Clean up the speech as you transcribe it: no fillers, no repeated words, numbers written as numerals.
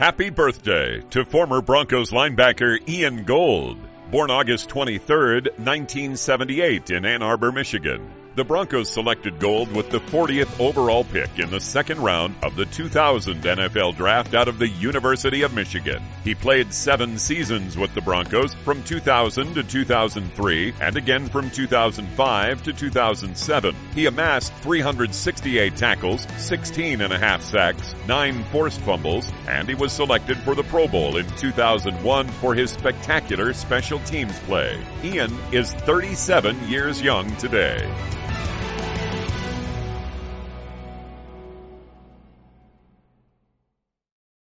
Happy birthday to former Broncos linebacker Ian Gold, born August 23, 1978 in Ann Arbor, Michigan. The Broncos selected Gold with the 40th overall pick in the second round of the 2000 NFL Draft out of the University of Michigan. He played 7 seasons with the Broncos from 2000 to 2003 and again from 2005 to 2007. He amassed 368 tackles, 16.5 sacks, 9 forced fumbles, and he was selected for the Pro Bowl in 2001 for his spectacular special teams play. Ian is 37 years young today.